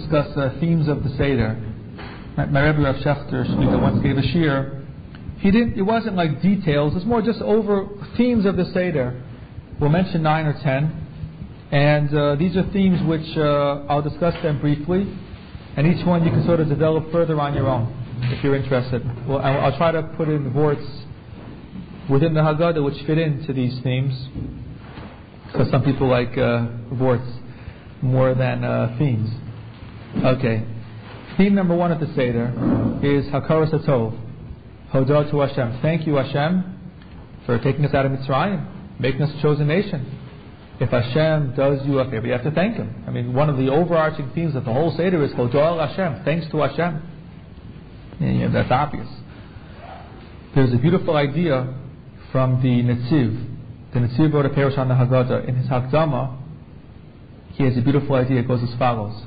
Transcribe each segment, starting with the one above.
discuss themes of the Seder. My Rebbe Rav Shechter Shmita once gave a shir. It wasn't like details. It's more just over themes of the Seder. We'll mention 9 or 10, and these are themes which I'll discuss them briefly, and each one you can sort of develop further on your own if you're interested. Well, I'll try to put in vorts within the Haggadah which fit into these themes, because some people like vorts more than themes. Okay. Theme number 1 of the Seder is Hakaras HaTov, Hodah to Hashem. Thank you, Hashem, for taking us out of Mitzrayim, making us a chosen nation. If Hashem does you a favor, you have to thank Him. I mean, one of the overarching themes of the whole Seder is Hodah Hashem, thanks to Hashem. Yeah, that's obvious. There's a beautiful idea from the Netziv. The Netziv wrote a parish on the Haggadah. In his Hakdama, he has a beautiful idea. It goes as follows.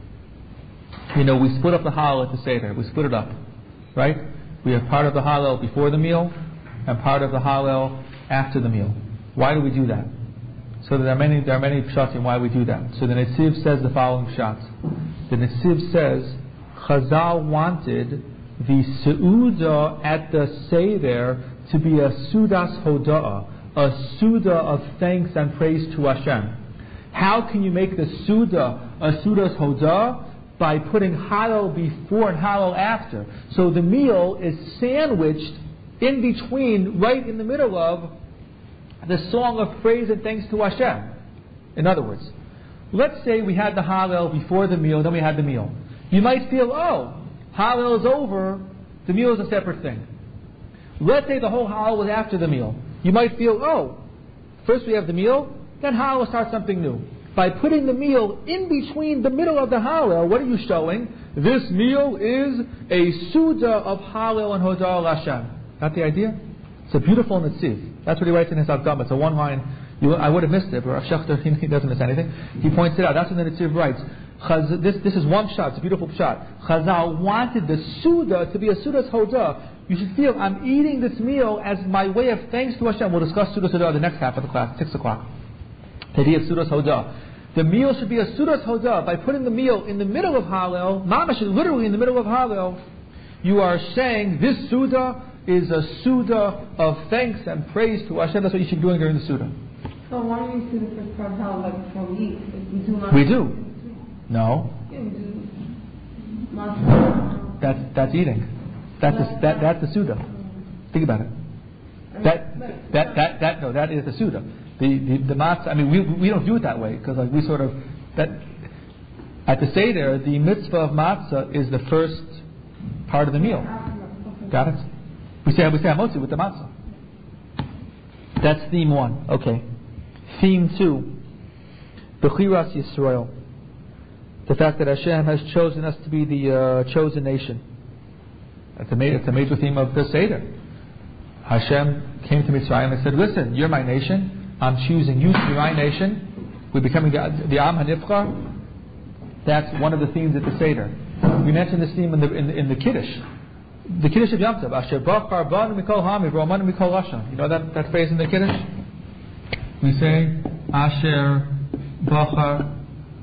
We split up the Hallel at the Seder. We split it up, right? We have part of the Hallel before the meal and part of the Hallel after the meal. Why do we do that? So there are many pshatim why we do that. So the Netziv says the following pshat. The Netziv says Chazal wanted the Seudah at the Seder to be a Sudas Hoda'ah, a Suda of thanks and praise to Hashem. How can you make the Suda a Sudas Hoda'ah? By putting Hallel before and Hallel after. So the meal is sandwiched in between, right in the middle of the song of praise and thanks to Hashem. In other words, let's say we had the Hallel before the meal, then we had the meal. You might feel, Hallel is over, the meal is a separate thing. Let's say the whole Hallel was after the meal. You might feel, first we have the meal, then Hallel starts something new. By putting the meal in between the middle of the Hallel, what are you showing? This meal is a Suda of Hallel and Hodah Hashem. That the idea? It's a beautiful Netziv. That's what he writes in his Hakdama. It's a one line. I would have missed it, but Rav Shechter, he doesn't miss anything. He points it out. That's what the Netziv writes. This is one shot. It's a beautiful shot. Chazal wanted the Suda to be a Suda's Hodah. You should feel, I'm eating this meal as my way of thanks to Hashem. We'll discuss Suda's Hodah the next half of the class, 6 o'clock. The idea of Suda's Hodah. The meal should be a Suda's Hodah. By putting the meal in the middle of Hallel, Mamash, literally in the middle of Hallel, you are saying this Suda is a Suda of thanks and praise to Hashem. That's what you should be doing during the Suda. So why do you see the first part of Hallel like before we eat? We do not. We do. No. Yeah, we do. Not. That's eating. That's the Suda. Think about it. That is the Suda. The matzah. I mean, we don't do it that way because we sort of that at the Seder the mitzvah of matzah is the first part of the meal. Got it? We say hamotzi with the matzah. That's theme 1. Okay. Theme 2. Bechiras Yisrael. The fact that Hashem has chosen us to be the chosen nation. It's a major theme of the Seder. Hashem came to Mitzrayim and said, "Listen, you're my nation. I'm choosing you to be my nation." We're becoming the Am HaNivcha. That's one of the themes at the Seder. We mentioned this theme in the Kiddush. The Kiddush of Yom Tov. Asher bachar banu mikol ha'am v'romanu mikol lashon. You know that phrase in the Kiddush? We say, Asher bachar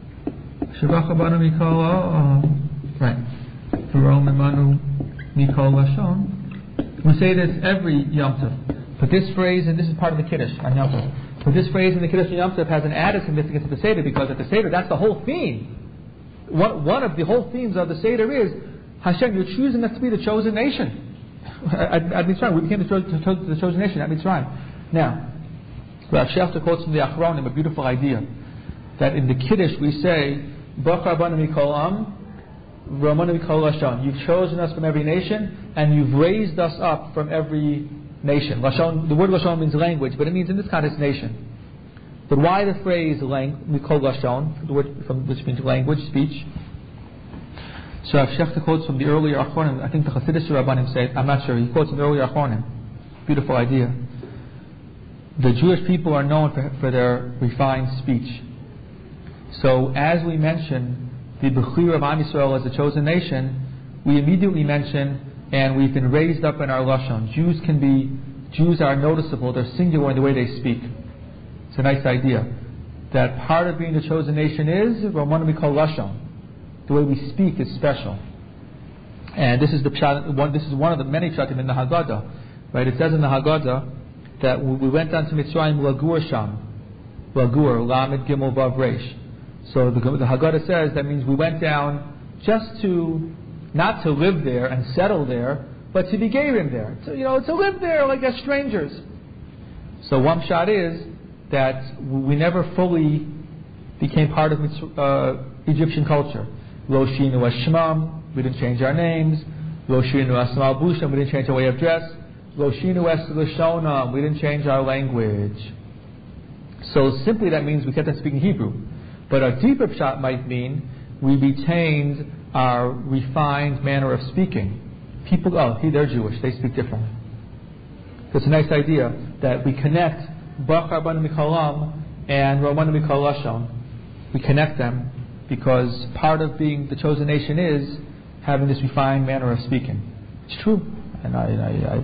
banu mikol ha'am. Right. V'romanu mikol lashon. We say this every Yom Tov. But this phrase, and this is part of the Kiddush on Yom Tov, but this phrase in the Kiddush on Yom Tov has an added significance to the Seder, because at the Seder, that's the whole theme. One of the whole themes of the Seder is, Hashem, you're choosing us to be the chosen nation. At Mitzrayim, we became the chosen nation at Mitzrayim. Now, Rav Shechter quotes from the Achronim a beautiful idea, that in the Kiddush we say, Bachar banu mikol am, Romanu mikol lashon. You've chosen us from every nation, and you've raised us up from every nation. Lashon, the word Lashon means language, but it means in this context nation. But why the phrase Mikol Lashon, the word which means language, speech? So Rav Shechter quotes from the earlier Achronim. I think the Hasidic Rabbanim say, I'm not sure, he quotes from the earlier Achronim. Beautiful idea. The Jewish people are known for their refined speech. So as we mention the Bechira of Am Yisrael as a chosen nation, we immediately mention, and we've been raised up in our Lashon. Jews are noticeable, they're singular in the way they speak. It's a nice idea. That part of being the chosen nation is Romanu Mikol Lashon. the way we speak is special. And this is this is one of the many pshatim in the Haggadah, right? It says in the Haggadah that we went down to Mitzrayim lagur sham, lagur lamed gimel vav reish. So the Haggadah says that means we went down just to not to live there and settle there, but to be gerim there, to live there like as strangers. So one shot is that we never fully became part of Egyptian culture. Lo shinu eshmam, we didn't change our names. Lo shinu asmal busham, we didn't change our way of dress. Lo shinu es lashonam, we didn't change our language. So simply that means we kept on speaking Hebrew. But our deeper pshat might mean we retained our refined manner of speaking. People, they're Jewish, they speak differently. So it's a nice idea that we connect Bach Rabbanu Mikolam and Rabbanu Mikol Lashon. We connect them because part of being the chosen nation is having this refined manner of speaking. It's true. And I've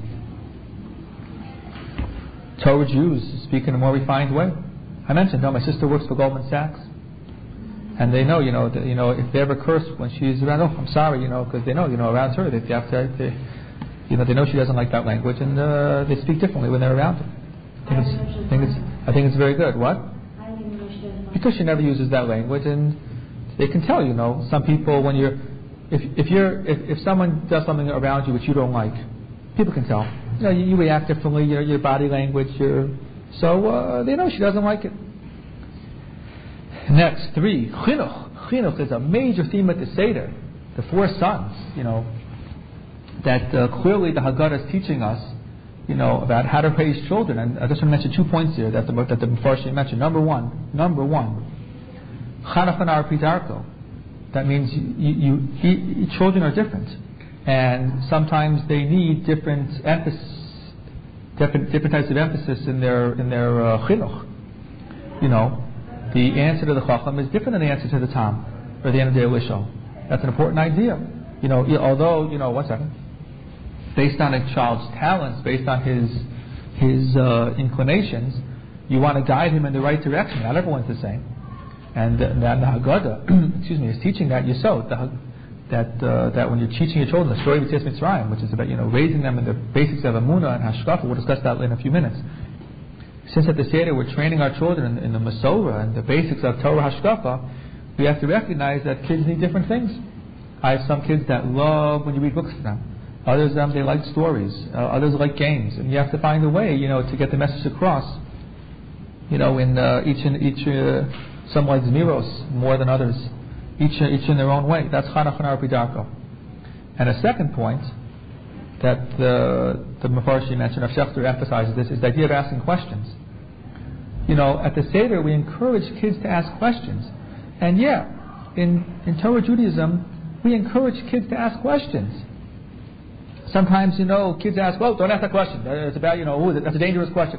Torah Jews speak in a more refined way. I mentioned, my sister works for Goldman Sachs, and they know, if they ever curse when she's around, I'm sorry, because they know, around her, they have to, they know she doesn't like that language, and they speak differently when they're around her. I think it's very good. What? Because she never uses that language, and they can tell, some people when if someone does something around you which you don't like, people can tell. You react differently. Your body language. So they know she doesn't like it. Next, 3, chinuch. Chinuch is a major theme at the Seder. The 4 sons. That clearly the Haggadah is teaching us. About how to raise children. And I just want to mention 2 points here that the Mefarshim mentioned. Number one, chanach v'nar pidarko. That means children are different, and sometimes they need different emphasis, different types of emphasis in their chinuch. The answer to the chacham is different than the answer to the tam or the end of the Elisha. That's an important idea. Although 1 second. Based on a child's talents, based on his inclinations, you want to guide him in the right direction. Not everyone's the same. And the Haggadah, is teaching that Yesod, that when you're teaching your children the story of Yetzias Mitzrayim, which is about raising them in the basics of Emunah and Hashkafa. We'll discuss that in a few minutes. Since at the Seder we're training our children in the Masorah and the basics of Torah Hashkafa, we have to recognize that kids need different things. I have some kids that love when you read books to them. Others they like stories. Others like games, and you have to find a way, to get the message across. In each. Some like Zmiros more than others, each in their own way. That's chanach v'nar pidarko. And a second point that the Mefarshim mentioned, Rav Shechter emphasizes this, is the idea of asking questions. At the Seder we encourage kids to ask questions, and in Torah Judaism we encourage kids to ask questions. Sometimes kids ask, don't ask that question. It's about that's a dangerous question.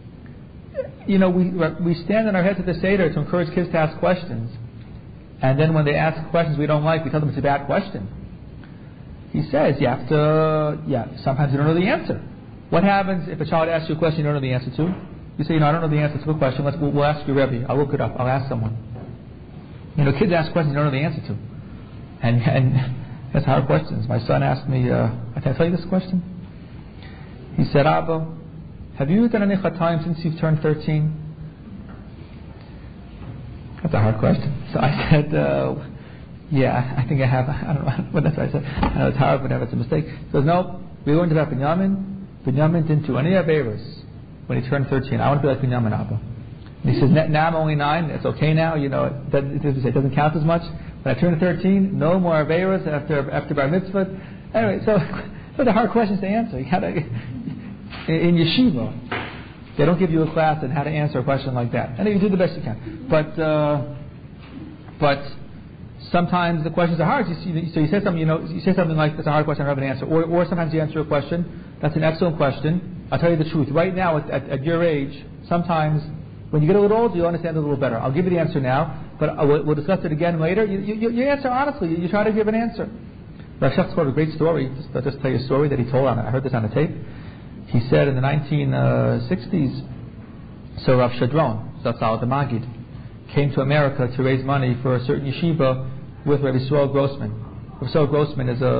We stand on our heads at the Seder to encourage kids to ask questions. And then when they ask questions we don't like, we tell them it's a bad question. He says, you have to, sometimes you don't know the answer. What happens if a child asks you a question you don't know the answer to? You say, I don't know the answer to a question. We'll ask your Rebbe. I'll look it up. I'll ask someone. Kids ask questions you don't know the answer to. And that's hard questions. My son asked me, can I tell you this question? He said, Abba, have you done any chatayim since you've turned 13? That's a hard question. So I said, I think I have. I don't know what that's what I said. I know it's hard, whatever, it's a mistake. He says, no, we learned about Binyamin. Binyamin didn't do any Averos when he turned 13. I want to be like Binyamin, Abba. And he says, now I'm only 9. It's okay now. It doesn't count as much. When I turned 13, no more Averos after Bar Mitzvah. Anyway, so those are hard questions to answer. You gotta, in yeshiva, they don't give you a class on how to answer a question like that. And you do the best you can. But sometimes the questions are hard. So you say something, you say something like, that's a hard question, I don't have an answer. Or sometimes you answer a question, that's an excellent question. I'll tell you the truth. Right now, at your age, sometimes when you get a little older, you'll understand it a little better. I'll give you the answer now, but we'll discuss it again later. You answer honestly. You try to give an answer. Rav Shechter told a great story. I'll just tell you a story that he told. I heard this on a tape. He said in the 1960s, so Rav Shadron, Zatzal the Magid, came to America to raise money for a certain yeshiva with Rabbi Yisrael Grossman. Rabbi Yisrael Grossman is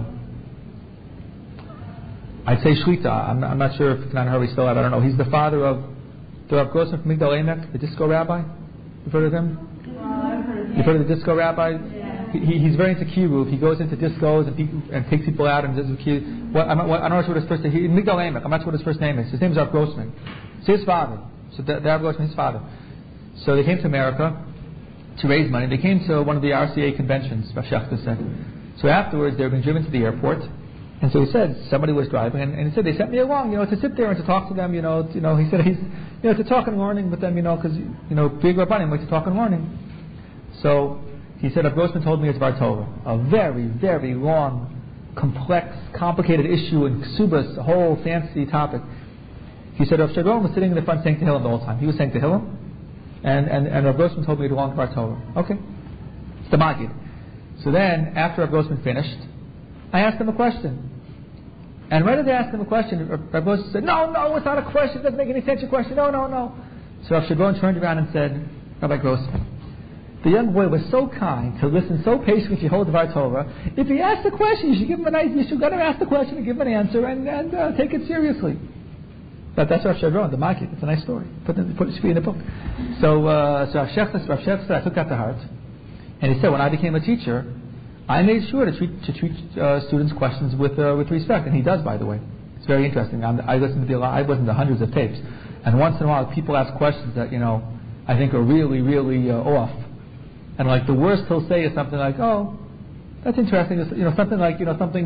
I'd say Shlita. I'm not sure if Knan Hurley still alive. I don't know. He's the father of the Rav Grossman from Migdal Emek, the disco rabbi. You've heard of him? You've heard of the disco rabbi? Yeah. He's very into kiruv. He goes into discos and takes people out and does kiruv. I don't know what his first name is. Migdal Emek. I'm not sure what his first name is. His name is Rav Grossman. It's his father. So the Rav Grossman, his father. So they came to America to raise money. They came to one of the RCA conventions, Rav Shechter said. So afterwards, they were being driven to the airport. And so he said, somebody was driving, and he said, they sent me along, to sit there and to talk to them, he said, to talk and learning with them, because, big Rabbanim like to talk and learning. So he said, Rav Grossman told me it's Dvar Torah, a very, very long, complex, complicated issue in Ksubas, a whole fancy topic. He said, Rav Shadron was sitting in the front saying Tehillim the whole time. He was saying Tehillim, and Rav Grossman told me to belong to Dvar Torah. Okay. It's the Magid. So then, after Rav Grossman finished, I asked him a question. And right as I asked him a question, Rav Grossman said, no, it's not a question. It doesn't make any sense, your question. No. So Rav Shadron turned around and said, Rabbi Grossman, the young boy was so kind to listen so patiently to your whole Dvar Torah. If he asked a question, you should give him you should let him ask the question and give him an answer and take it seriously. But that's Rav Shadron, the Makit. It's a nice story. Put it in the book. So Rav Shechter said, I took that to heart. And he said, when I became a teacher, I made sure to treat students' questions with respect, and he does, by the way. It's very interesting. I listened to hundreds of tapes, and once in a while, people ask questions that I think are really, really off. And like the worst he'll say is something like, "Oh, that's interesting." Something like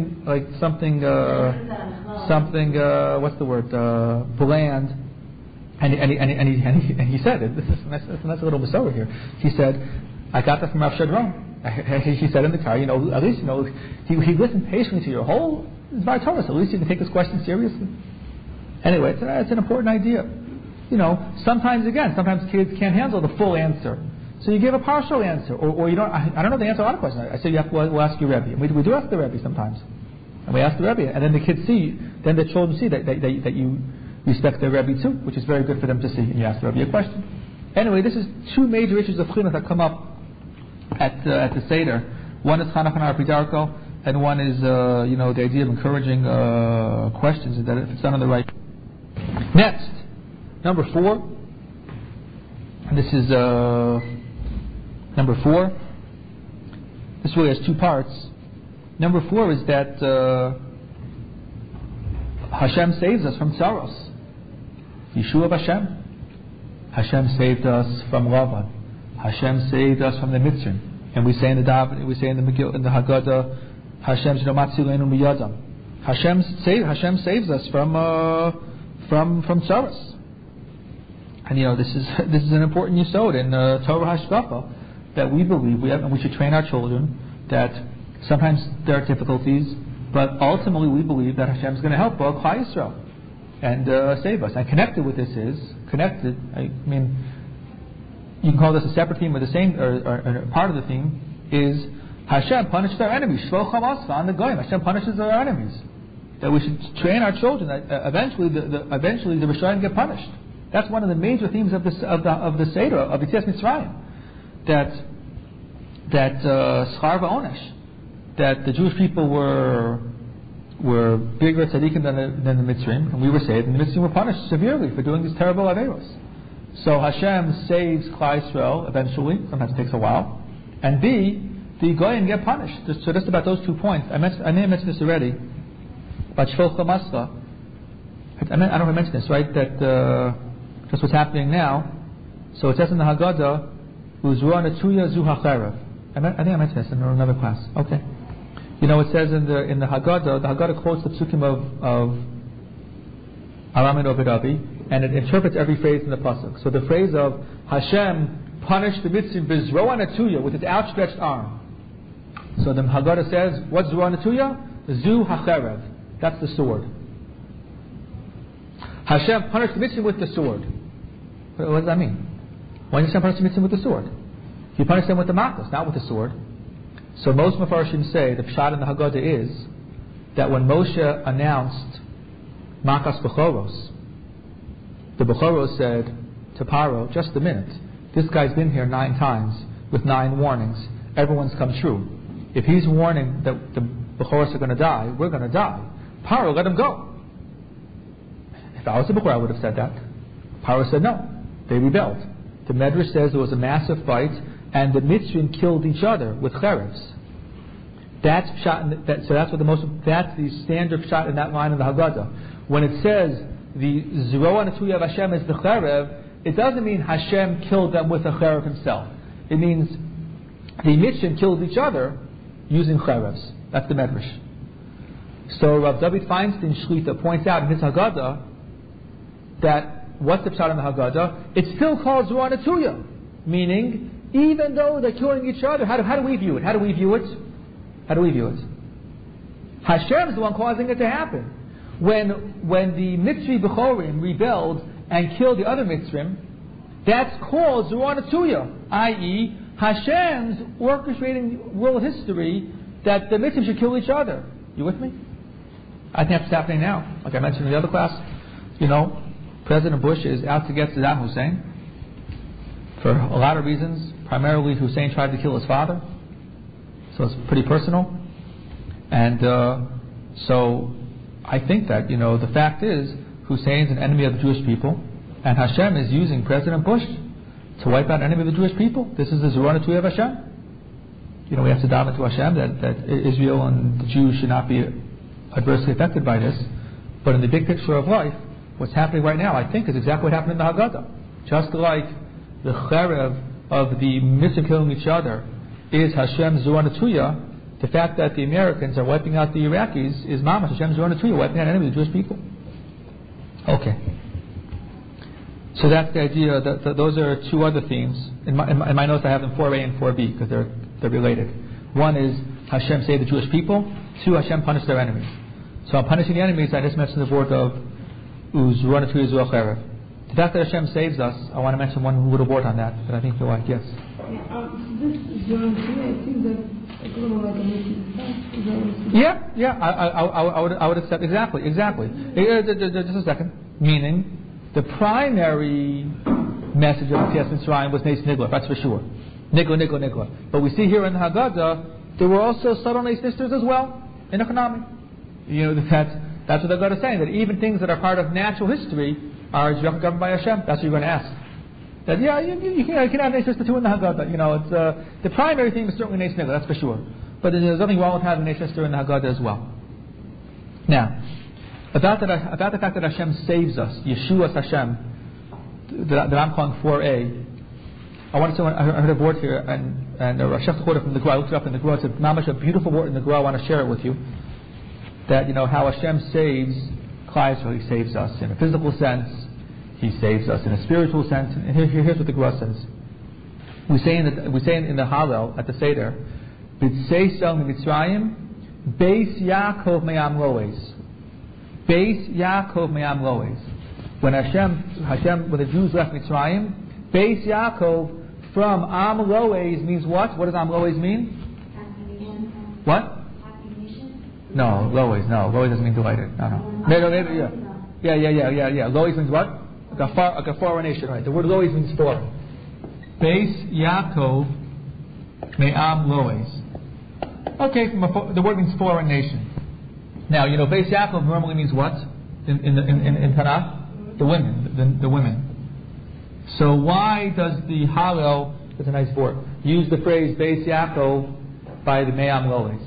what's the word? Bland. And he said it. That's a nice little Masorah here. He said, "I got that from Rav Shadron." He said in the car, at least he listened patiently to your whole Dvar Torah, so at least you can take this question seriously. Anyway, it's an important idea. Sometimes kids can't handle the full answer, so you give a partial answer, or you don't. I don't know the answer to a lot of questions. I say we'll ask your Rebbe, and we do ask the Rebbe sometimes, and we ask the Rebbe, and then the kids see, then the children see that you respect their Rebbe too, which is very good for them to see, and you ask the Rebbe a question. Anyway, this is two major issues of chinuch that come up at the Seder. One is Chanukah Pidarko, and one is the idea of encouraging questions, and that it's done on the right. Next, number 4. And this is number 4. This really has two parts. Number 4 is that Hashem saves us from tzaros. Yeshua Hashem. Hashem saved us from Lavan. Hashem saved us from the Mitzrim, and we say in the Megillah, in the Haggadah, Hashem Matzilenu Miyadam. Hashem saves us from tzaros. And this is an important yesod in Torah Hashkafa that we believe and we should train our children that sometimes there are difficulties, but ultimately we believe that Hashem is going to help Klal Yisrael and save us. And connected with this is you can call this a separate theme or the same, or part of the theme is Hashem punishes our enemies. Shvo Chamasva on the Goyim. Hashem punishes our enemies. That we should train our children that eventually the Rishayim get punished. That's one of the major themes of the Seder of Yetzias Mitzrayim. That Schar v'Onesh, that the Jewish people were bigger tzaddikim than the Mitzrim, and we were saved, and the Mitzrim were punished severely for doing these terrible averos. So Hashem saves Klal Yisrael eventually. Sometimes it takes a while. And B, the Goyim get punished. So just about those 2 points. I may have mentioned this already. But Shvol Chamasva. I don't know if I mentioned this, right? That just what's happening now. So it says in the Haggadah, Uzruah Netuya Zu HaCherev. I think I mentioned this in another class. Okay. It says in the Haggadah, the Haggadah quotes the psukim of Aram and Obed Abi, and it interprets every phrase in the pasuk. So the phrase of Hashem punished the Mitzrim Bizroa Netuya, with its outstretched arm. So the Haggadah says, what's Zroa Netuya? Zu HaCherev. That's the sword. Hashem punished the Mitzrim with the sword. What does that mean? Why did Hashem punish the Mitzrim with the sword? He punished them with the makos, not with the sword. So most Mefarshim say, the pshat in the Haggadah is that when Moshe announced Makas Bechoros, the Bechoros said to Paro, just a minute, this guy's been here 9 times with 9 warnings. everyone's come true. If he's warning that the Bechoros are going to die, we're going to die. Paro, let him go. If I was the Bechor, I would have said that. Paro said no. They rebelled. The Medrash says there was a massive fight, and the Mitzrim killed each other with cherevs. That's the standard shot in that line in the Haggadah. When it says the Zeroa Netuya of Hashem is the cherev, it doesn't mean Hashem killed them with a cherev himself. It means the Mitzrim killed each other using cherevs. That's the Medrash. So Rav David Feinstein Shlita points out in his Haggadah that what's the pshat in the Haggadah? It's still called Zeroa Netuya, meaning even though they're killing each other, how do we view it? How do we view it? Hashem is the one causing it to happen. When the Mitzri Bechorim rebelled and killed the other Mitzrim, that's called Zeroa Netuya, i.e., Hashem's orchestrating world history that the Mitzrim should kill each other. You with me? I think that's happening now. Like I mentioned in the other class, President Bush is out to get Saddam Hussein for a lot of reasons. Primarily, Hussein tried to kill his father, so it's pretty personal. And so I think that the fact is Hussein's an enemy of the Jewish people, and Hashem is using President Bush to wipe out an enemy of the Jewish people. This is the Zeroa Netuya of Hashem. We have to daven to Hashem that Israel and the Jews should not be adversely affected by this. But in the big picture of life, what's happening right now, I think, is exactly what happened in the Haggadah. Just like the cherev of the Mitzrim killing each other is Hashem's Zeroa Netuya, the fact that the Americans are wiping out the Iraqis is Mamash Hashem's Zeroa Netuya, wiping out an enemy of the Jewish people. Okay. So that's the idea. Those are two other themes. In my notes I have them 4a and 4b because they're related. One is Hashem saved the Jewish people. Two, Hashem punished their enemies. So I'm punishing the enemies. I just mentioned the word of Zeroa Netuya Zeroa Cherev. The fact that Hashem saves us, I want to mention one little word on that I think you'll like. Yes? This Zeroa Netuya, I think that's a little like a making sense. Yeah. I would accept exactly. Just a second. Meaning, the primary message of Yetzias Mitzrayim was Nes Nigla. That's for sure. Nigla. But we see here in the Haggadah there were also subtle Nes Nisters as well in economic. That's what the Haggadah is saying, that even things that are part of natural history are governed by Hashem. That's what you're going to ask. That you can have Nes Nister too in the Haggadah. It's the primary theme is certainly Nes Nigla. That's for sure. But there's nothing wrong with having Nes Nister in the Haggadah as well. Now, about the fact that Hashem saves us, Yeshua's Hashem, that I'm calling 4a. I heard a word here, and Rosh Hashanah quoted from the Gra. I looked it up in the Gra. It's a beautiful word in the Gra. I want to share it with you. That how Hashem saves Klal Yisrael. He saves us in a physical sense. He saves us in a spiritual sense. And here's what the Gra says. We say in the Hallel at the Seder, B'tseisel mitzrayim, Beis Yaakov me'am loes. Beis Yaakov me'am loes. When when the Jews left Mitzrayim, Beis Yaakov from Am Loes means what? What does Am Loes mean? What? No, Loes. No, Loes doesn't mean delighted. No. Yeah. Loes means what? Like a foreign nation, right? The word Loes means foreign. Beis Yaakov me'am Loes. Okay, the word means foreign nation. Now, Beis Yaakov normally means what in Tanakh? The women. So why does the Hallel, that's a nice word, use the phrase Beis Yaakov by the Me'am Loes?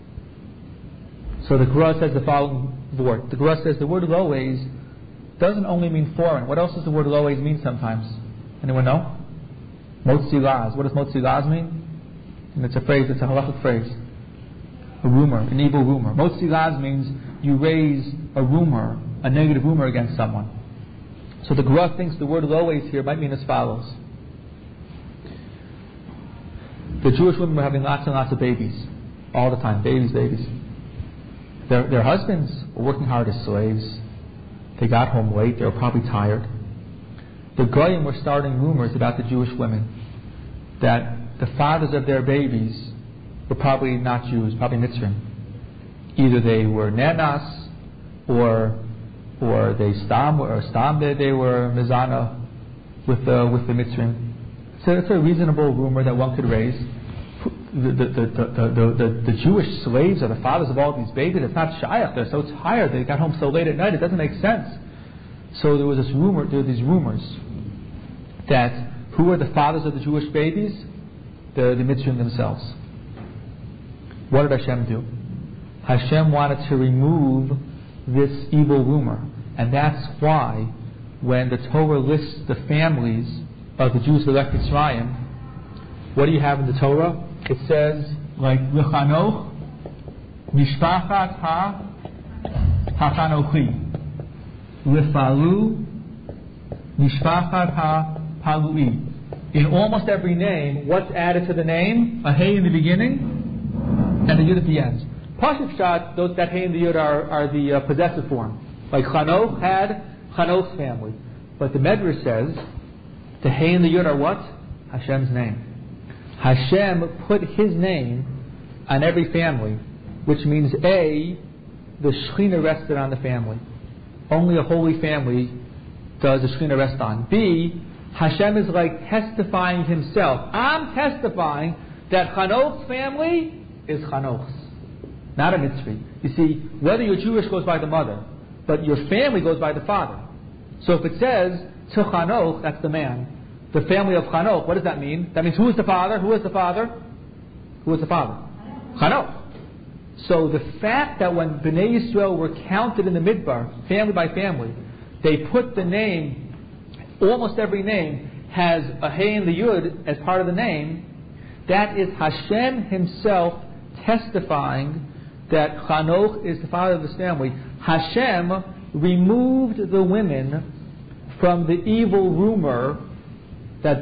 So the Gra says the following word. The Gra says the word Loes doesn't only mean foreign. What else does the word Loes mean sometimes? Anyone know? Motzi Laz. What does Motzi Laz mean? And it's a halachic phrase. A rumor, an evil rumor. Motzi Laz means you raise a rumor, a negative rumor against someone. So the Gra thinks the word Loes here might mean as follows. The Jewish women were having lots and lots of babies. All the time. Babies. Their husbands were working hard as slaves. They got home late. They were probably tired. The Goyim were starting rumors about the Jewish women. That the fathers of their babies were probably not Jews, probably Mitzrim. Either they were Nanas or they they were Mizana with the Mitzrim. So it's a reasonable rumor that one could raise. the Jewish slaves are the fathers of all these babies. It's not shayach. They're so tired. They got home so late at night. It doesn't make sense. So there were these rumors that who are the fathers of the Jewish babies? The Mitzrayim themselves. What did Hashem do? Hashem wanted to remove this evil rumor, and that's why when the Torah lists the families of the Jews who left Mitzrayim, what do you have in the Torah? It says, like, L'chanoch, Mishpachat ha-Chanochi, L'falu, Mishpachat ha-Palui. In almost every name, what's added to the name? A hey in the beginning and a yud at the end. Pashup Shad, that hey and the yud are the possessive form. Like Chanoch had Chanoch's family. But the Medrash says, the hey and the yud are what? Hashem's name. Hashem put His name on every family, which means A, the Shekhinah rested on the family. Only a holy family does the Shekhinah rest on. B, Hashem is like testifying Himself. I'm testifying that Chanoch's family is Chanoch's, not a Mitzri. You see, whether you're Jewish goes by the mother, but your family goes by the father. So if it says to Chanoch, that's the man, the family of Chanoch, what does that mean? That means who is the father? Who is the father? Who is the father? Chanoch. So the fact that when Bnei Yisrael were counted in the Midbar, family by family, they put the name, almost every name has a Hey and the Yud as part of the name, that is Hashem Himself testifying that Chanoch is the father of this family. Hashem removed the women from the evil rumor that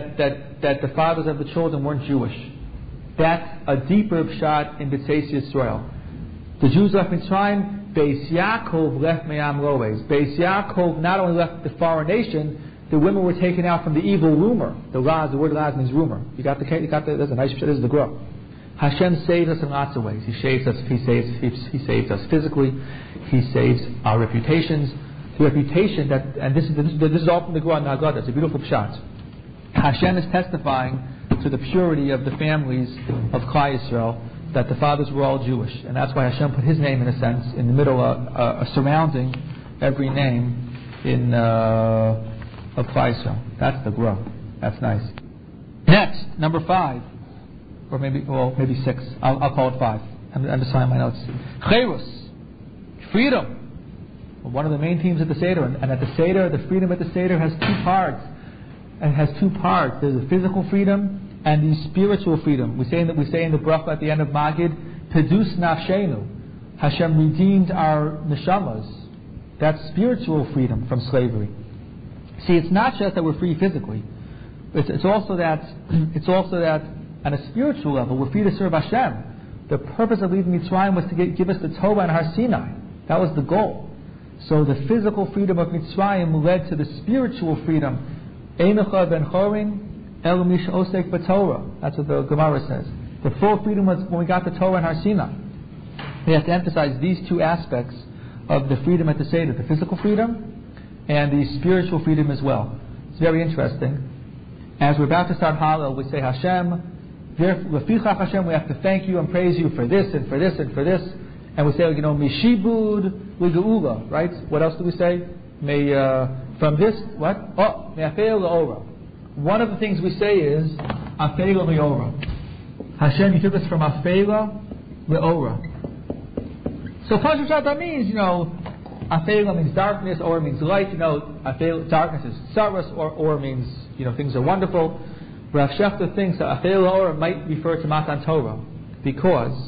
the fathers of the children weren't Jewish. That's a deeper pshat in B'tzeis Yisrael. The Jews left Mitzrayim. Beis Yaakov left Me'am Loes. Beis Yaakov not only left the foreign nation, the women were taken out from the evil rumor. The word Raz means rumor. You got the. There's a nice pshat. This is the growth. Hashem saves us in lots of ways. He saves us. He saves us physically. He saves our reputations. The reputation that, and this is all from the Gemara in Haggadah. It's a beautiful pshat. Hashem is testifying to the purity of the families of Klal Yisrael, that the fathers were all Jewish, and that's why Hashem put His name, in a sense, in the middle, surrounding every name in of Klal Yisrael. That's the growth. That's nice. Next, number 5, or maybe 6. I'll call it 5. I'm just signing my notes. Cherus, freedom. One of the main themes of the Seder, and at the Seder, the freedom at the Seder has 2 parts. It has 2 parts. There's the physical freedom and the spiritual freedom. We say in the bracha at the end of Magid, Pedus nafshenu. Hashem redeemed our neshamas. That's spiritual freedom from slavery. See, it's not just that we're free physically. It's also that on a spiritual level we're free to serve Hashem. The purpose of leaving Mitzrayim was to give us the Torah and Har Sinai. That was the goal. So the physical freedom of Mitzrayim led to the spiritual freedom. Einocha ben chorin el mish osek b'Torah. That's what the Gemara says. The full freedom was when we got the Torah and Har Sinai. We have to emphasize these 2 aspects of the freedom at the Seder: the physical freedom and the spiritual freedom as well. It's very interesting. As we're about to start Hallel, we say Hashem, Lefichach Hashem, we have to thank you and praise you for this and for this and for this. And we say, Mishibud Ligeula, right? What else do we say? May from this, what? Oh, Me'afel Le'ora. One of the things we say is Afela Le'ora. Hashem, you took us from Afela Le'ora. So Pashup Shad, that means, Afela means darkness, Or means light. Darkness is Saras, or means, things are wonderful. Rav Shechter thinks that Afela Le'ora might refer to Matan Torah because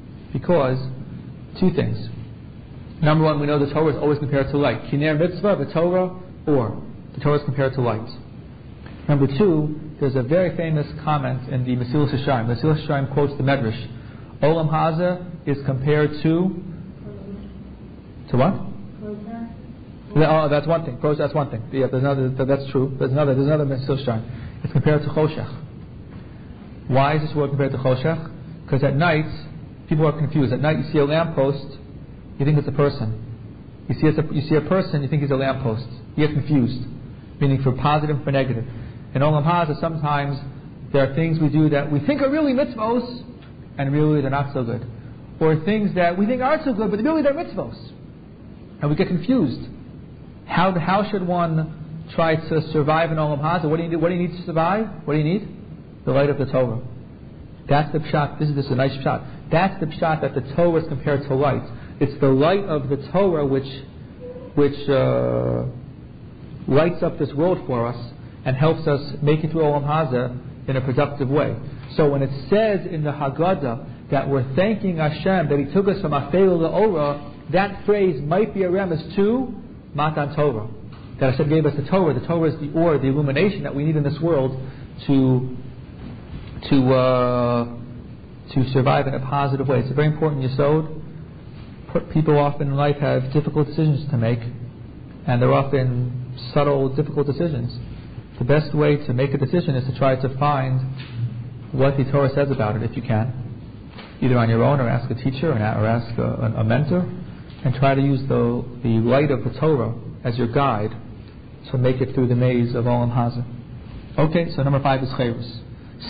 2 things. Number 1, we know the Torah is always compared to light. Kiner mitzvah, the Torah, or the Torah is compared to light. Number 2, there's a very famous comment in the Mesilas Yesharim. Mesilas Yesharim quotes the Medrash. Olam Hazeh is compared to what? Oh, that's one thing. That's one thing. Yeah, there's another. That's true. There's another Mesilas Yesharim. It's compared to Choshech. Why is this word compared to Choshech? Because at night, people are confused. At night, you see a lamppost, you think it's a person. You see a person, you think he's a lamppost. You get confused, meaning for positive and for negative. In Olam Hazeh, sometimes There are things we do that we think are really mitzvos, and really they're not so good. Or things that we think aren't so good, but really they're mitzvos. And we get confused. How should one try to survive in Olam Hazeh? What do you need to survive? What do you need? The light of the Torah. That's the pshat. This is a nice pshat. That's the pshat that the Torah is compared to light. It's the light of the Torah which lights up this world for us and helps us make it through Olam Hazeh in a productive way. So when it says in the Haggadah that we're thanking Hashem that He took us from Afel Le'ora, that phrase might be a remez to Matan Torah. That Hashem gave us the Torah. The Torah is the or, the illumination that we need in this world to survive in a positive way. It's a very important yesod. People often in life have difficult decisions to make, and they're often subtle, difficult decisions. The best way to make a decision is to try to find what the Torah says about it, if you can, either on your own or ask a teacher or ask a mentor, and try to use the light of the Torah as your guide to make it through the maze of Olam Hazeh. Okay, so number 5 is Chayrus.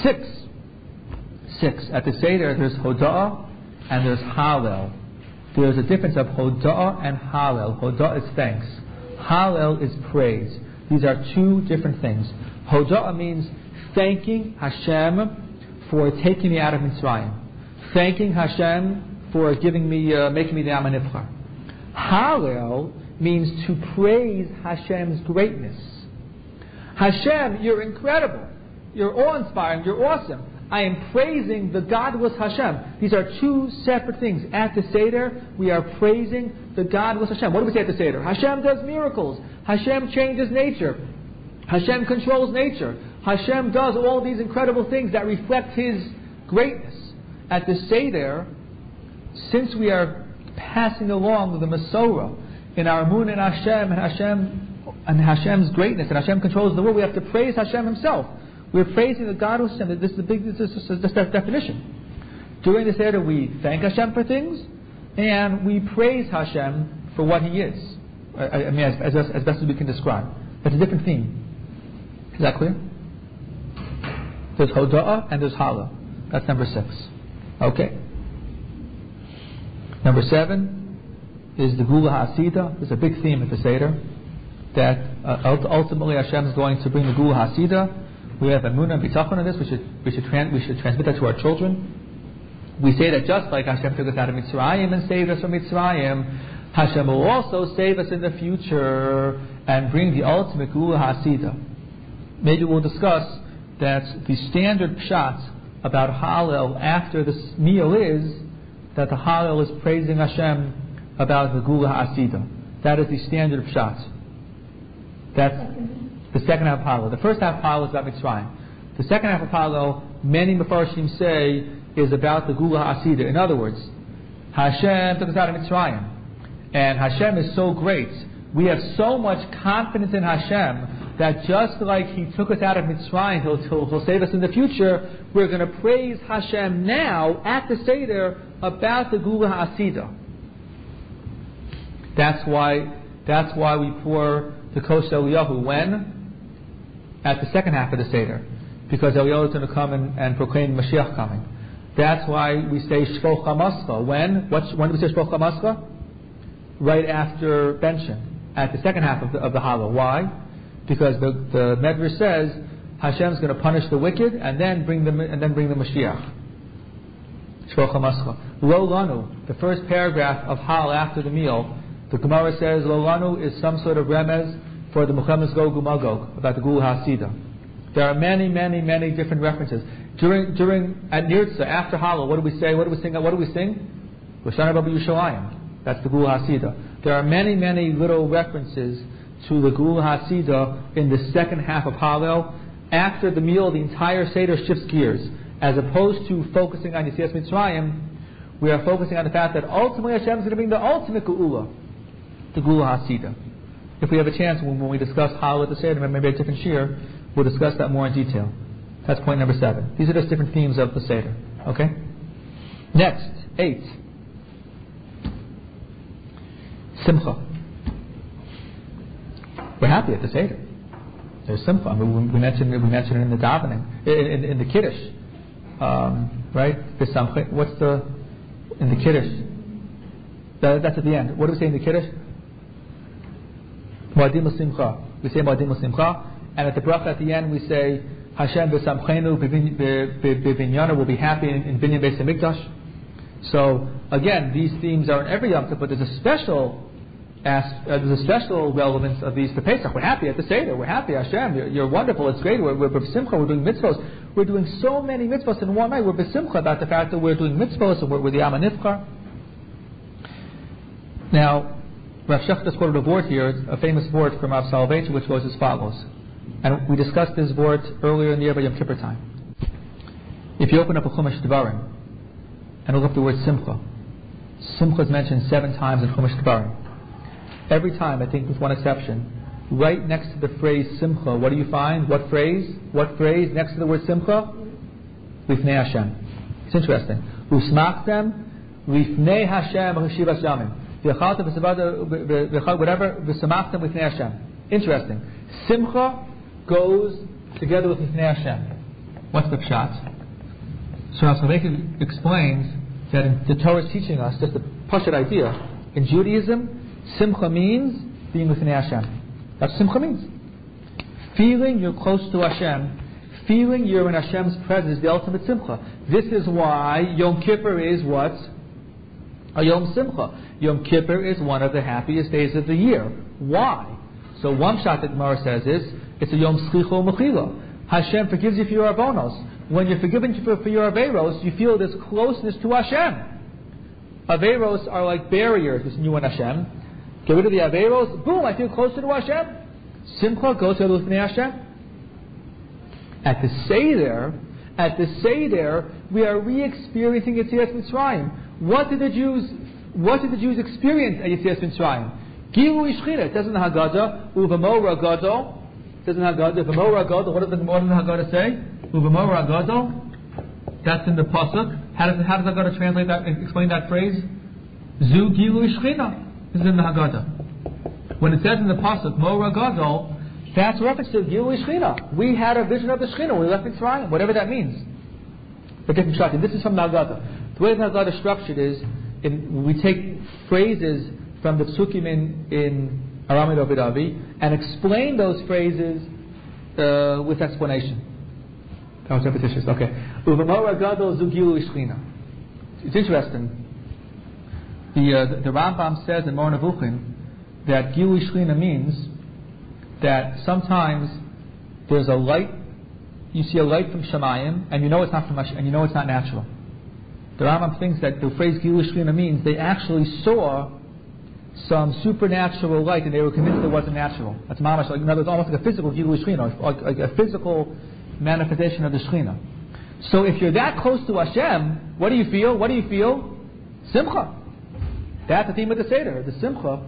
6. At the Seder, there's Hoda'ah and there's Hallel. There's a difference of Hoda'ah and Hallel. Hoda'ah is thanks. Hallel is praise. These are two different things. Hoda'ah means thanking Hashem for taking me out of Mitzrayim. Thanking Hashem for giving me, making me the Am HaNivchar. Hallel means to praise Hashem's greatness. Hashem, you're incredible. You're awe-inspiring. You're awesome. I am praising the godless Hashem. These are two separate things. At the Seder, we are praising the godless Hashem. What do we say at the Seder? Hashem does miracles. Hashem changes nature. Hashem controls nature. Hashem does all these incredible things that reflect His greatness. At the Seder, since we are passing along the Masorah in our Emunah in Hashem and Hashem's greatness, and Hashem controls the world, we have to praise Hashem Himself. We're praising the God of Hashem. This is the definition. During the Seder, we thank Hashem for things, and we praise Hashem for what He is. I mean, as best as we can describe. That's a different theme. Is that clear? There's Hoda'ah and there's Hallel. That's number 6. Okay. Number 7 is the Gula HaSida. There's a big theme at the Seder that ultimately Hashem is going to bring the Gula HaSida. We have emunah and bitachon on this. We should transmit that to our children. We say that just like Hashem took us out of Mitzrayim and saved us from Mitzrayim, Hashem will also save us in the future and bring the ultimate Gula HaSida. Maybe we'll discuss that the standard pshat about Hallel after this meal is that the Hallel is praising Hashem about the Gula HaSida. That is the standard pshat. That's the second half of Hallel. The first half of Hallel is about Mitzrayim. The second half of Hallel, many Mefarshim say, is about the Gula HaSida. In other words, Hashem took us out of Mitzrayim, and Hashem is so great. We have so much confidence in Hashem that just like He took us out of Mitzrayim, He'll save us in the future. We're going to praise Hashem now at the Seder about the Gula HaSida. That's why we pour the Kos Eliyahu when? At the second half of the Seder, because Eliyahu is going to come and proclaim Mashiach coming. That's why we say Shvoch HaMascha. When do we say Shvoch HaMascha? Right after Benshim, at the second half of the Hallel. Why? Because the Medrash says Hashem is going to punish the wicked and then bring the Mashiach. Shvoch HaMascha. Lo Lanu, the first paragraph of Hallel after the meal, the Gemara says Lo Lanu is some sort of remez for the Milchemes Gog Umagog, about the Gula HaSida. There are many, many, many different references. At Nirtza, after Hallel, what do we say? What do we sing? Hoshana Rabbi Yerushalayim. That's the Gula HaSida. There are many, many little references to the Gula HaSida in the second half of Hallel. After the meal, the entire Seder shifts gears. As opposed to focusing on Yetzias Mitzrayim, we are focusing on the fact that ultimately Hashem is going to bring the ultimate Geula, the Gula HaSida. If we have a chance, when we discuss Hallel at the Seder, maybe a different shir, we'll discuss that more in detail. That's point number 7. These are just different themes of the Seder. Okay? Next, 8. Simcha. We're happy at the Seder. there's simcha. I mean, we mentioned it in the davening, in the kiddush, right? What's in the kiddush? That's at the end. What do we say in the kiddush? Moadim l'simcha. We say Moadim l'simcha, and at the bracha at the end we say Hashem v'samchenu b'binyana, will be happy in binyan beis hamikdash. So again, these themes are in every Yom Tov, but there's a special relevance of these to Pesach. We're happy at the Seder. We're happy, Hashem. You're wonderful. It's great. We're b'simcha. We're doing mitzvos. We're doing so many mitzvos in one night. We're b'simcha about the fact that we're doing mitzvos and we're the Am HaNivchar. Now, Rav Shechter has quoted a word here, a famous word from Rav Soloveitcher, which goes as follows. And we discussed this word earlier in the year by Yom Kippur time. If you open up a Chumash Devarim and look up the word Simcha, Simcha is mentioned 7 times in Chumash Devarim. Every time, I think with one exception, right next to the phrase Simcha, what do you find? What phrase? What phrase next to the word Simcha? Lifnei Hashem. It's interesting. Usmachtem Lifnei Hashem Cheshivas Yamim. Whatever, v'samachtem Lifnei Hashem. Interesting. Simcha goes together with Lifnei Hashem. What's the pshat? So Rav Soloveitcher explains that the Torah is teaching us just a pashut idea. In Judaism, Simcha means being Lifnei Hashem. That's what Simcha means. Feeling you're close to Hashem, feeling you're in Hashem's presence is the ultimate Simcha. This is why Yom Kippur is what? A Yom Simcha. Yom Kippur is one of the happiest days of the year. Why? So one shot that Gemara says is, it's a Yom Slicha U'Mechila. Hashem forgives you for your avonos. When you're forgiven for your averos, you feel this closeness to Hashem. Averos are like barriers between you and Hashem. Get rid of the averos, boom, I feel closer to Hashem. Simcha goes to Lifnei Hashem. At the Seder, we are re-experiencing Yetzias Mitzrayim. What did the Jews experience at Yetzias Mitzrayim? Gilu Ishchina. It doesn't have Haggadah. Uvamora Gadol. It doesn't have Haggadah. Uvamora Gadol. What does the Haggadah say? Uvamora Gadol. That's in the pasuk. How does Haggadah translate that? Explain that phrase. Zu Gilu Ishchina. This is in the Haggadah. When it says in the pasuk Mora Gadol, that's a reference to Gilu Ishchina. We had a vision of the Shechina. We left Mitzrayim. Whatever that means. A different shot. This is from the Haggadah. The way the Haggadah is structured is, we take phrases from the psukim in Aram David Avi and explain those phrases with explanation. That was repetitious. Okay. Uvamora Gadol Zugilu Ishchina. It's interesting. The Rambam says in Moreh Nevuchim that Gilu Ishchina means that sometimes there's a light. You see a light from Shemayim, and you know it's not from Hashem, and you know it's not natural. The Rambam thinks that the phrase Gilu Ishchina means they actually saw some supernatural light, and they were convinced it wasn't natural. That's mamash, like, it's almost like a physical Gilu Ishchina, like a physical manifestation of the Shechina. So if you're that close to Hashem, what do you feel? Simcha. That's the theme of the Seder, the Simcha.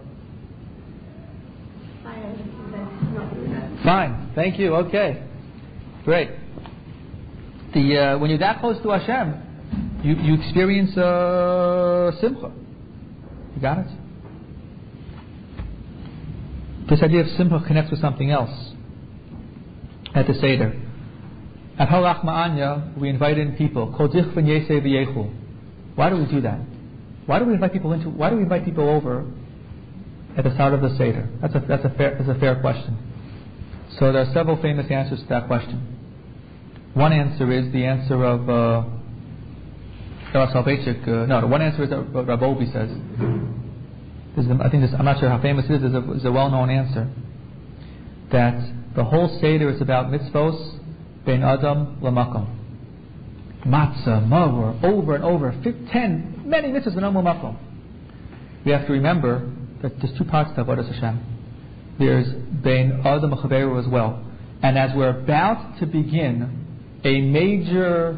Fine, thank you. Okay, great. When you're that close to Hashem, you experience Simcha. You got it? This idea of Simcha connects with something else at the Seder. At Halach Ma'anya, we invite in people. Why do we do that? Why do we invite people over at the start of the Seder? That's a fair question. So there are several famous answers to that question. One answer is the answer of Rav Soloveitcher. One answer is what Rav Olby says. I'm not sure how famous it is. There's a well-known answer that the whole Seder is about mitzvos bein adam lamakom. Matzah, maror, over and over, 10, many mitzvahs bein adam lamakom. We have to remember that there's 2 parts to Avodas Hashem. There's bein adam l'chaveru as well. And as we're about to begin a major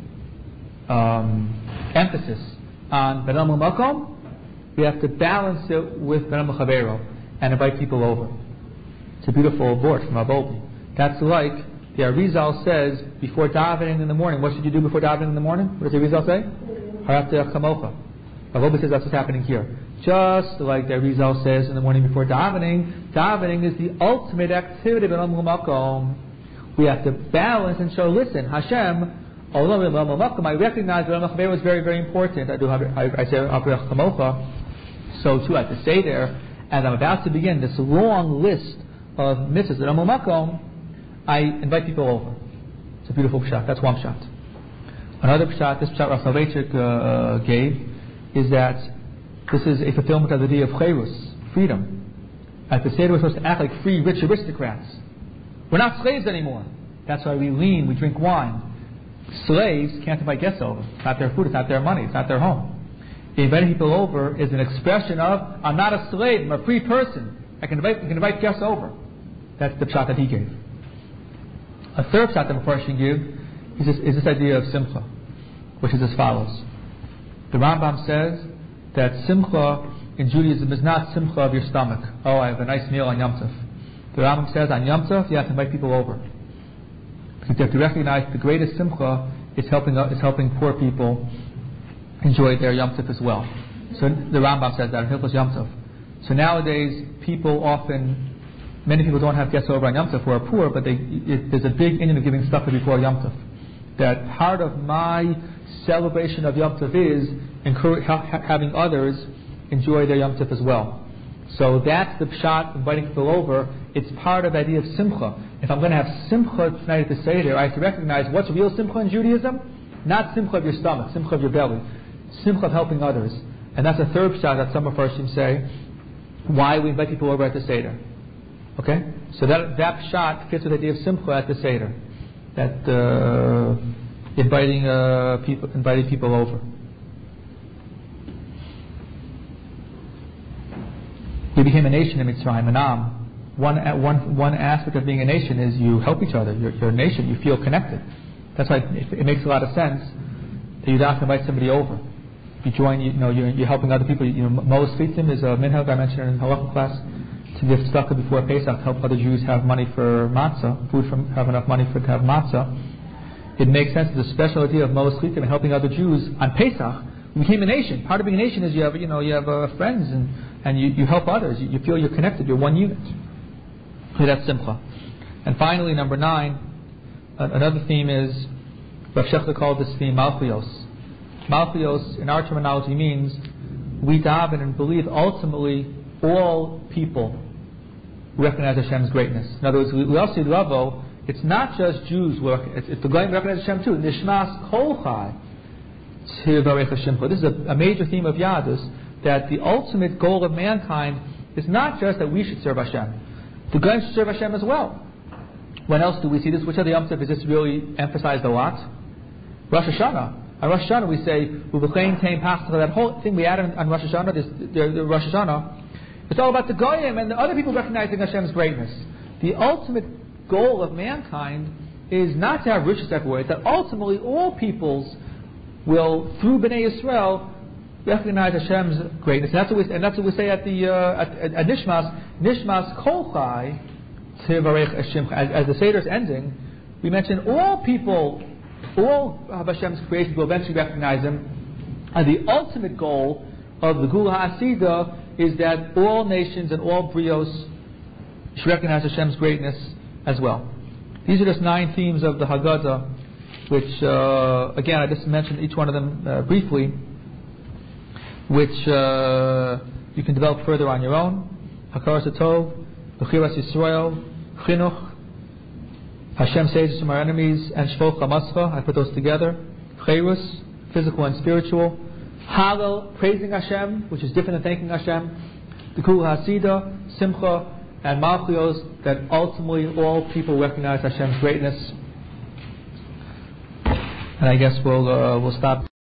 emphasis on bein adam lamakom, we have to balance it with bein adam l'chaveru and invite people over. It's a beautiful word from Rav Olby. That's like the Arizal says before davening in the morning. What should you do before davening in the morning? What does the Arizal say? Harafta kamocha. Rav Olby says that's what's happening here. Just like the Rizal says in the morning before davening, davening is the ultimate activity of Olam Makom. We have to balance and show, listen, Hashem, I recognize that Olam Makom is very, very important. I say Avrech Kamocha. So too, I have to say there, as I'm about to begin this long list of mitzvahs at Olam Makom, I invite people over. It's a beautiful pshat. That's one pshat. Another pshat, this pshat Rav Soloveitchik gave, is that this is a fulfillment of the idea of chayrus, freedom. At the Seder, we're supposed to act like free, rich aristocrats. We're not slaves anymore. That's why we lean, we drink wine. Slaves can't invite guests over. It's not their food, it's not their money, it's not their home. Inviting people over is an expression of, I'm not a slave, I'm a free person. I can invite guests over. That's the pshat that he gave. A third pshat that Mepharshim give is this idea of simcha, which is as follows. The Rambam says that simcha in Judaism is not simcha of your stomach. Oh, I have a nice meal on Yom Tov. The Rambam says on Yom Tov you have to invite people over. Because you have to recognize the greatest simcha is helping poor people enjoy their Yom Tov as well. So the Rambam says that in Hilchos Yom Tov. So nowadays many people don't have guests over on Yom Tov who are poor, but there's a big Indian of giving stuff before Yom Tov. That part of my celebration of Yom Tov is having others enjoy their Yom Tov as well. So that's the pshat, inviting people over. It's part of the idea of simcha. If I'm going to have simcha tonight at the Seder, I have to recognize what's real simcha in Judaism? Not simcha of your stomach, simcha of your belly. Simcha of helping others. And that's a third pshat that some of Mepharshim say, why we invite people over at the Seder. Okay? So that pshat fits with the idea of simcha at the Seder. That inviting people over. We became a nation in Mitzrayim, an Am. One aspect of being a nation is you help each other. You're a nation. You feel connected. That's why it makes a lot of sense that you don't have to invite somebody over. You join. You're helping other people. Mo's Chitim is a minhag I mentioned in Halakha class to give tzedakah before Pesach to help other Jews have money for matzah, have enough money to have matzah. It makes sense. It's a special idea of Mo's Chitim and helping other Jews on Pesach. We became a nation. Part of being a nation is you have friends and you help others. You feel you're connected. You're one unit. So that's simcha. And finally, number 9, another theme is Rav Shechter called this theme Malchios. Malchios, in our terminology, means we daven and believe ultimately all people recognize Hashem's greatness. In other words, we also see Ravo. It's not just Jews. It's the Goyim recognize Hashem too. Nishmas Kol Chai. This is a major theme of Yadus, that the ultimate goal of mankind is not just that we should serve Hashem. The Goyim should serve Hashem as well. When else do we see this? Which other Yom Tov is this really emphasized a lot? Rosh Hashanah. On Rosh Hashanah we say, that whole thing we add on Rosh Hashanah, the Rosh Hashanah, it's all about the Goyim and the other people recognizing Hashem's greatness. The ultimate goal of mankind is not to have riches everywhere, it's that ultimately all peoples will, through Bnei Yisrael, recognize Hashem's greatness. And that's what we say at Nishmas. Nishmas Kol Chai Tivarech Hashem. As the Seder is ending, we mention all people, all of Hashem's creations will eventually recognize Him. And the ultimate goal of the Gula HaSida is that all nations and all brios should recognize Hashem's greatness as well. These are just 9 themes of the Haggadah, which, again, I just mentioned each one of them briefly, which you can develop further on your own. Hakaras Hatov, B'chiras Yisrael, Chinuch, Hashem saves us from our enemies, and Shvol Chamascha. I put those together. Chayrus, physical and spiritual. Halal, praising Hashem, which is different than thanking Hashem. The Kul HaSida, Simcha, and Malchios, that ultimately all people recognize Hashem's greatness. And I guess we'll stop.